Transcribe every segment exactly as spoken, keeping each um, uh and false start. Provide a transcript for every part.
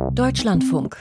Deutschlandfunk.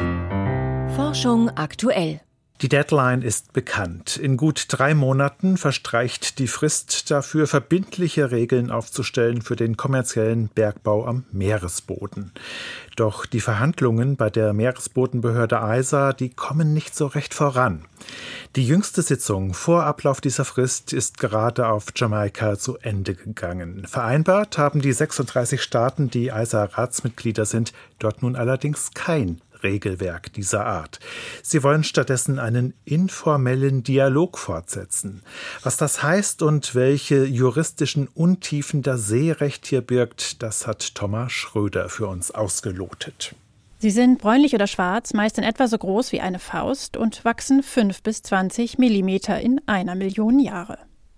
Forschung aktuell. Die Deadline ist bekannt. In gut drei Monaten verstreicht die Frist dafür, verbindliche Regeln aufzustellen für den kommerziellen Bergbau am Meeresboden. Doch die Verhandlungen bei der Meeresbodenbehörde I S A, die kommen nicht so recht voran. Die jüngste Sitzung vor Ablauf dieser Frist ist gerade auf Jamaika zu Ende gegangen. Vereinbart haben die sechsunddreißig Staaten, die I S A-Ratsmitglieder sind, dort nun allerdings kein Regelwerk dieser Art. Sie wollen stattdessen einen informellen Dialog fortsetzen. Was das heißt und welche juristischen Untiefen das Seerecht hier birgt, das hat Thomas Schröder für uns ausgelotet. Sie sind bräunlich oder schwarz, meist in etwa so groß wie eine Faust und wachsen fünf bis zwanzig Millimeter in einer Million Jahre.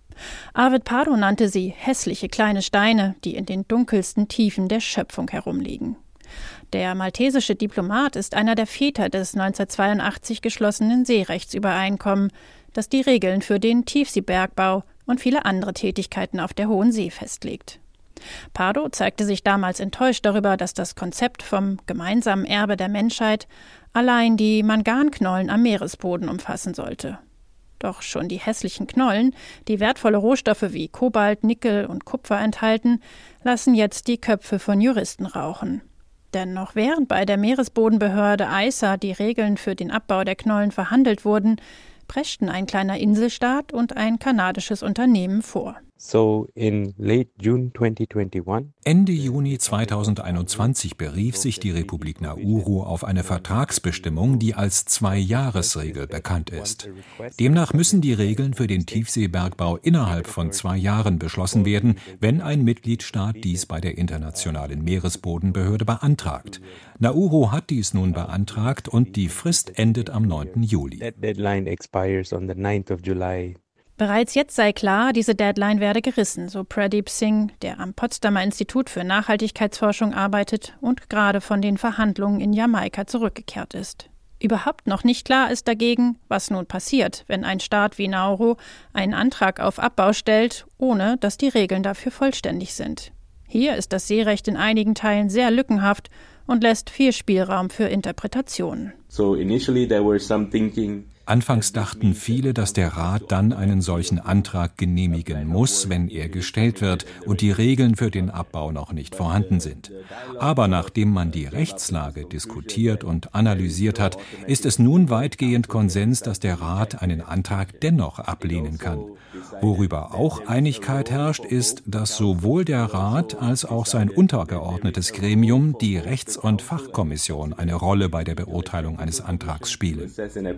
Arvid Pardo nannte sie hässliche kleine Steine, die in den dunkelsten Tiefen der Schöpfung herumliegen. Der maltesische Diplomat ist einer der Väter des neunzehnhundertzweiundachtzig geschlossenen Seerechtsübereinkommens, das die Regeln für den Tiefseebergbau und viele andere Tätigkeiten auf der Hohen See festlegt. Pardo zeigte sich damals enttäuscht darüber, dass das Konzept vom gemeinsamen Erbe der Menschheit allein die Manganknollen am Meeresboden umfassen sollte. Doch schon die hässlichen Knollen, die wertvolle Rohstoffe wie Kobalt, Nickel und Kupfer enthalten, lassen jetzt die Köpfe von Juristen rauchen. Denn noch während bei der Meeresbodenbehörde I S A die Regeln für den Abbau der Knollen verhandelt wurden, preschten ein kleiner Inselstaat und ein kanadisches Unternehmen vor. So in late June twenty twenty-one, Ende Juni zweitausendeinundzwanzig berief sich die Republik Nauru auf eine Vertragsbestimmung, die als Zwei-Jahres-Regel bekannt ist. Demnach müssen die Regeln für den Tiefseebergbau innerhalb von zwei Jahren beschlossen werden, wenn ein Mitgliedstaat dies bei der Internationalen Meeresbodenbehörde beantragt. Nauru hat dies nun beantragt und die Frist endet am neunten Juli. that deadline expires on the ninth of July. Bereits jetzt sei klar, diese Deadline werde gerissen, so Pradeep Singh, der am Potsdamer Institut für Nachhaltigkeitsforschung arbeitet und gerade von den Verhandlungen in Jamaika zurückgekehrt ist. Überhaupt noch nicht klar ist dagegen, was nun passiert, wenn ein Staat wie Nauru einen Antrag auf Abbau stellt, ohne dass die Regeln dafür vollständig sind. Hier ist das Seerecht in einigen Teilen sehr lückenhaft und lässt viel Spielraum für Interpretationen. So initially there were some thinking. Anfangs dachten viele, dass der Rat dann einen solchen Antrag genehmigen muss, wenn er gestellt wird und die Regeln für den Abbau noch nicht vorhanden sind. Aber nachdem man die Rechtslage diskutiert und analysiert hat, ist es nun weitgehend Konsens, dass der Rat einen Antrag dennoch ablehnen kann. Worüber auch Einigkeit herrscht, ist, dass sowohl der Rat als auch sein untergeordnetes Gremium, die Rechts- und Fachkommission, eine Rolle bei der Beurteilung eines Antrags spielen.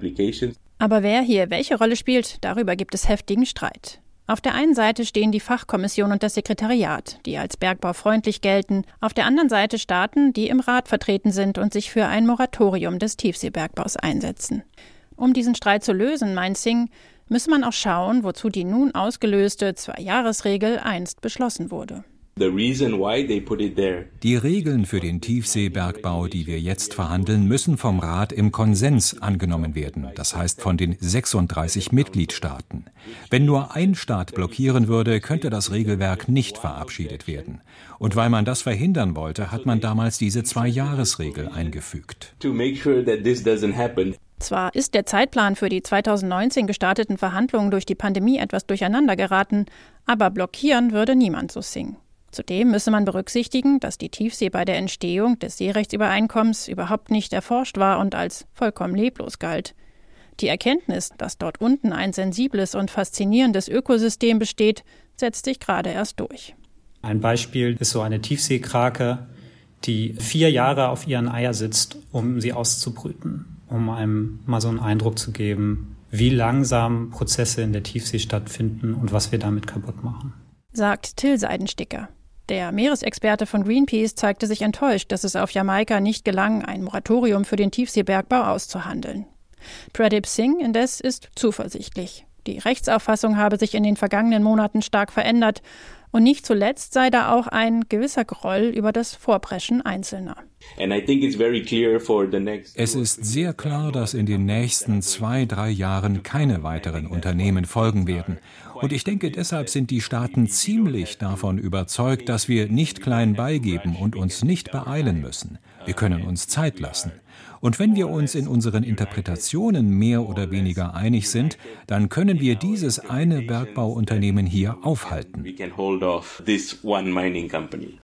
Aber wer hier welche Rolle spielt, darüber gibt es heftigen Streit. Auf der einen Seite stehen die Fachkommission und das Sekretariat, die als bergbaufreundlich gelten. Auf der anderen Seite Staaten, die im Rat vertreten sind und sich für ein Moratorium des Tiefseebergbaus einsetzen. Um diesen Streit zu lösen, meint Singh, müsse man auch schauen, wozu die nun ausgelöste Zwei-Jahres-Regel einst beschlossen wurde. The reason why they put it there. Die Regeln für den Tiefseebergbau, die wir jetzt verhandeln, müssen vom Rat im Konsens angenommen werden, das heißt von den sechsunddreißig Mitgliedstaaten. Wenn nur ein Staat blockieren würde, könnte das Regelwerk nicht verabschiedet werden. Und weil man das verhindern wollte, hat man damals diese Zwei-Jahres-Regel eingefügt. To make sure that this doesn't happen. Zwar ist der Zeitplan für die zweitausendneunzehn gestarteten Verhandlungen durch die Pandemie etwas durcheinander geraten, aber blockieren würde niemand, so Singh. Zudem müsse man berücksichtigen, dass die Tiefsee bei der Entstehung des Seerechtsübereinkommens überhaupt nicht erforscht war und als vollkommen leblos galt. Die Erkenntnis, dass dort unten ein sensibles und faszinierendes Ökosystem besteht, setzt sich gerade erst durch. Ein Beispiel ist so eine Tiefseekrake, die vier Jahre auf ihren Eier sitzt, um sie auszubrüten, um einem mal so einen Eindruck zu geben, wie langsam Prozesse in der Tiefsee stattfinden und was wir damit kaputt machen. Sagt Till Seidensticker. Der Meeresexperte von Greenpeace zeigte sich enttäuscht, dass es auf Jamaika nicht gelang, ein Moratorium für den Tiefseebergbau auszuhandeln. Pradeep Singh indes ist zuversichtlich. Die Rechtsauffassung habe sich in den vergangenen Monaten stark verändert. Und nicht zuletzt sei da auch ein gewisser Groll über das Vorpreschen Einzelner. Es ist sehr klar, dass in den nächsten zwei, drei Jahren keine weiteren Unternehmen folgen werden. Und ich denke, deshalb sind die Staaten ziemlich davon überzeugt, dass wir nicht klein beigeben und uns nicht beeilen müssen. Wir können uns Zeit lassen. Und wenn wir uns in unseren Interpretationen mehr oder weniger einig sind, dann können wir dieses eine Bergbauunternehmen hier aufhalten.